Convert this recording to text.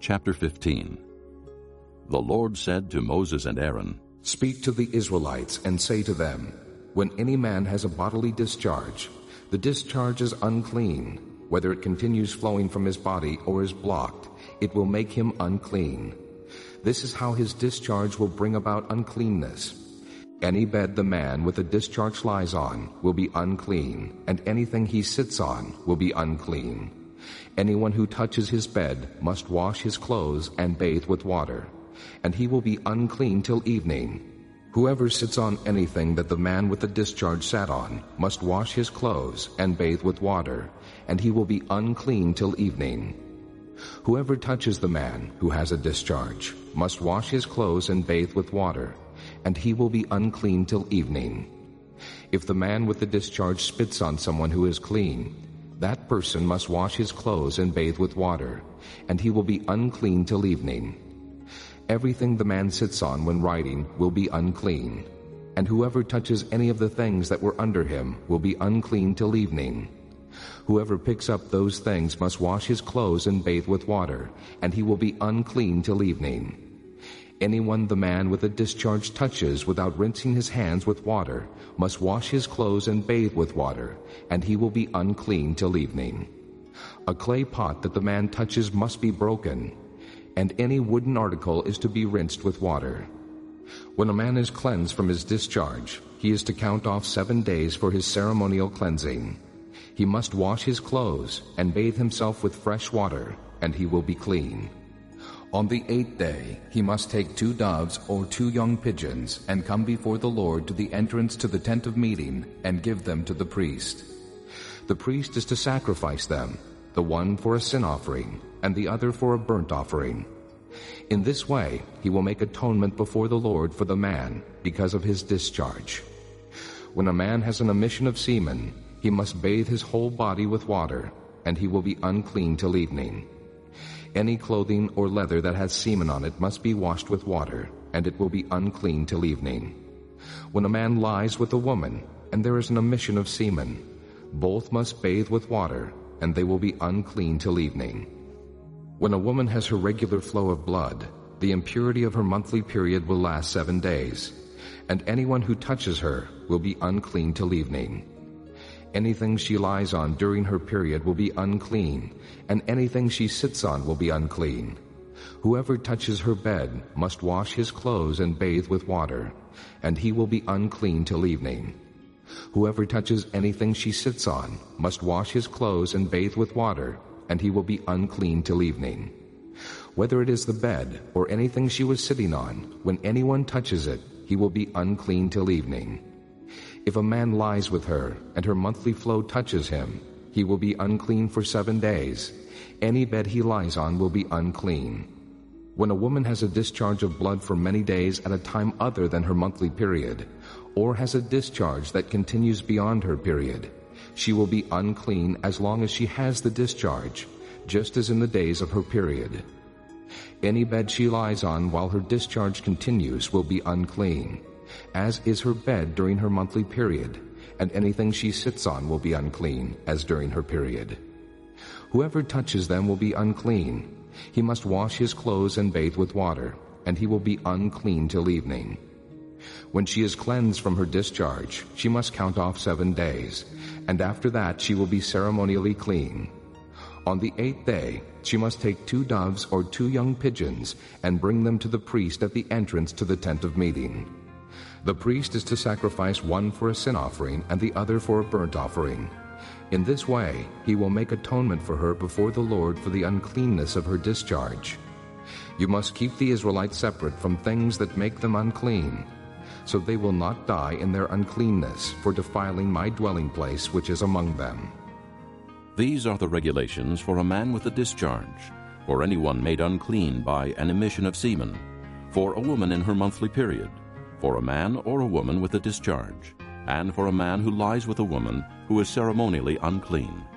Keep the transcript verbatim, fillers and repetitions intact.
Chapter fifteen. The Lord said to Moses and Aaron, Speak to the Israelites and say to them, When any man has a bodily discharge, the discharge is unclean. Whether it continues flowing from his body or is blocked, it will make him unclean. This is how his discharge will bring about uncleanness. Any bed the man with a discharge lies on will be unclean, and anything he sits on will be unclean. Anyone who touches his bed must wash his clothes and bathe with water, and he will be unclean till evening. Whoever sits on anything that the man with the discharge sat on must wash his clothes and bathe with water, and he will be unclean till evening. Whoever touches the man who has a discharge must wash his clothes and bathe with water, and he will be unclean till evening. If the man with the discharge spits on someone who is clean, that person must wash his clothes and bathe with water, and he will be unclean till evening. Everything the man sits on when riding will be unclean, and whoever touches any of the things that were under him will be unclean till evening. Whoever picks up those things must wash his clothes and bathe with water, and he will be unclean till evening. Anyone the man with a discharge touches without rinsing his hands with water must wash his clothes and bathe with water, and he will be unclean till evening. A clay pot that the man touches must be broken, and any wooden article is to be rinsed with water. When a man is cleansed from his discharge, he is to count off seven days for his ceremonial cleansing. He must wash his clothes and bathe himself with fresh water, and he will be clean. On the eighth day he must take two doves or two young pigeons and come before the Lord to the entrance to the tent of meeting and give them to the priest. The priest is to sacrifice them, the one for a sin offering and the other for a burnt offering. In this way he will make atonement before the Lord for the man because of his discharge. When a man has an emission of semen, he must bathe his whole body with water, and he will be unclean till evening. Any clothing or leather that has semen on it must be washed with water, and it will be unclean till evening. When a man lies with a woman, and there is an emission of semen, both must bathe with water, and they will be unclean till evening. When a woman has her regular flow of blood, the impurity of her monthly period will last seven days, and anyone who touches her will be unclean till evening. Anything she lies on during her period will be unclean, and anything she sits on will be unclean. Whoever touches her bed must wash his clothes and bathe with water, and he will be unclean till evening. Whoever touches anything she sits on must wash his clothes and bathe with water, and he will be unclean till evening. Whether it is the bed or anything she was sitting on, when anyone touches it, he will be unclean till evening. If a man lies with her, and her monthly flow touches him, he will be unclean for seven days. Any bed he lies on will be unclean. When a woman has a discharge of blood for many days at a time other than her monthly period, or has a discharge that continues beyond her period, she will be unclean as long as she has the discharge, just as in the days of her period. Any bed she lies on while her discharge continues will be unclean, as is her bed during her monthly period, and anything she sits on will be unclean, as during her period. Whoever touches them will be unclean. He must wash his clothes and bathe with water, and he will be unclean till evening. When she is cleansed from her discharge, she must count off seven days, and after that she will be ceremonially clean. On the eighth day she must take two doves or two young pigeons and bring them to the priest at the entrance to the tent of meeting. The priest is to sacrifice one for a sin offering and the other for a burnt offering. In this way he will make atonement for her before the Lord for the uncleanness of her discharge. You must keep the Israelites separate from things that make them unclean, so they will not die in their uncleanness for defiling my dwelling place which is among them. These are the regulations for a man with a discharge, for anyone made unclean by an emission of semen, for a woman in her monthly period, for a man or a woman with a discharge, and for a man who lies with a woman who is ceremonially unclean.